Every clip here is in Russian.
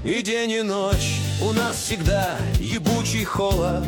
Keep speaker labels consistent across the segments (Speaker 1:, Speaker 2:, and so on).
Speaker 1: И день, и ночь у нас всегда ебучий холод.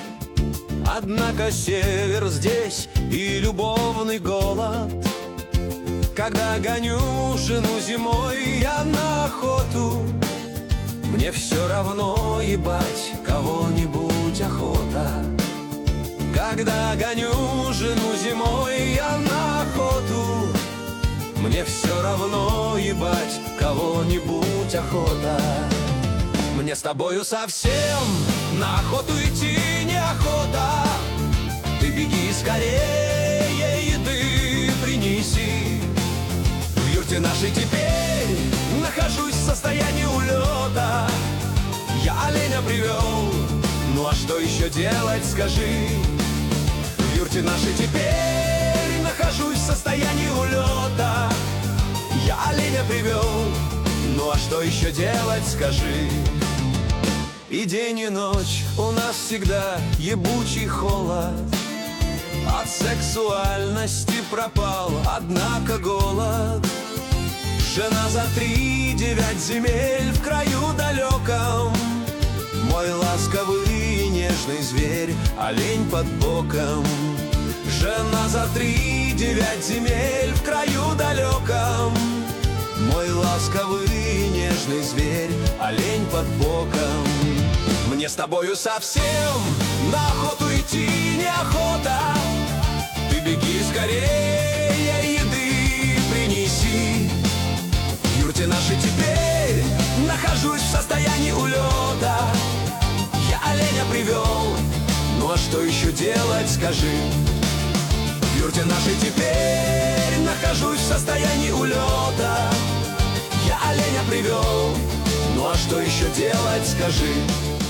Speaker 1: Однако север здесь и любовный голод. Когда гоню жену зимой я на охоту, мне все равно ебать кого-нибудь охота. Когда гоню жену зимой я на охоту, мне все равно ебать кого-нибудь охота. Мне с тобою совсем на охоту идти неохота. Ты беги скорее, еды принеси. В юрте нашей теперь нахожусь в состоянии улета. Я оленя привел, ну а что еще делать, скажи? В юрте нашей теперь нахожусь в состоянии улета. Я оленя привел, ну а что еще делать, скажи? И день, и ночь у нас всегда ебучий холод. От сексуальности пропал, однако, голод. Жена за 3-9 земель в краю далеком. Мой ласковый и нежный зверь, олень под боком. Жена за 3-9 земель в краю далеком. Мой ласковый и нежный зверь, олень под боком. Мне с тобою совсем на охоту идти неохота. Ты беги скорее, еды принеси. В юрте нашей теперь нахожусь в состоянии улета. Я оленя привел, ну а что еще делать, скажи? В юрте нашей теперь нахожусь в состоянии улета. Я оленя привел, ну а что еще делать, скажи?